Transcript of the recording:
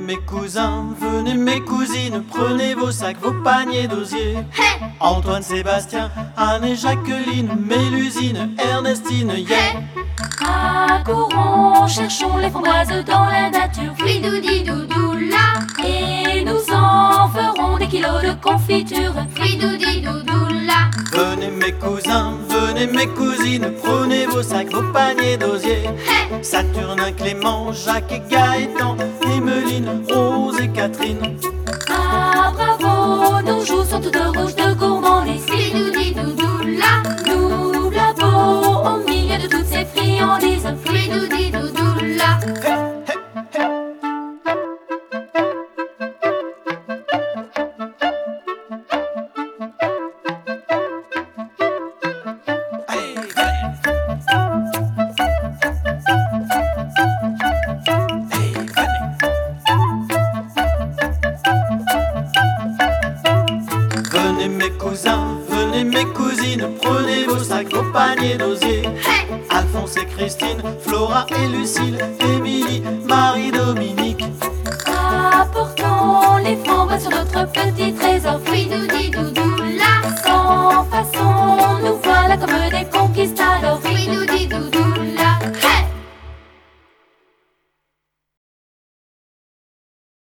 mes cousins, venez mes cousines, prenez vos sacs, vos paniers d'osier. Hey! Antoine, Sébastien, Anne et Jacqueline, Mélusine, Ernestine, yeah! Accourons, cherchons les framboises dans la nature. Fridoudi doudou là, Et nous en ferons des kilos de confiture. fridoudi doudou là. Venez mes cousins, venez mes cousines, prenez vos sacs, vos paniers d'osier. Hey! Saturnin, Clément, Jacques et Gaëtan, Emeline, Rose et Catherine. Ah bravo, nos joues sont toutes rouges de gourmandise. Fridoudi doudou là, Nous l'avons au milieu de toutes ces friandises. fridoudi doudou là. Allez, venez. Allez, venez. Venez mes cousins, venez mes cousines, prenez vos sacs, vos paniers d'osier. Hey! Alphonse et Christine, Flora et Lucille, Émilie, Marie-Dominique. Apportons les framboises sur notre petit trésor. Fridoudi doudou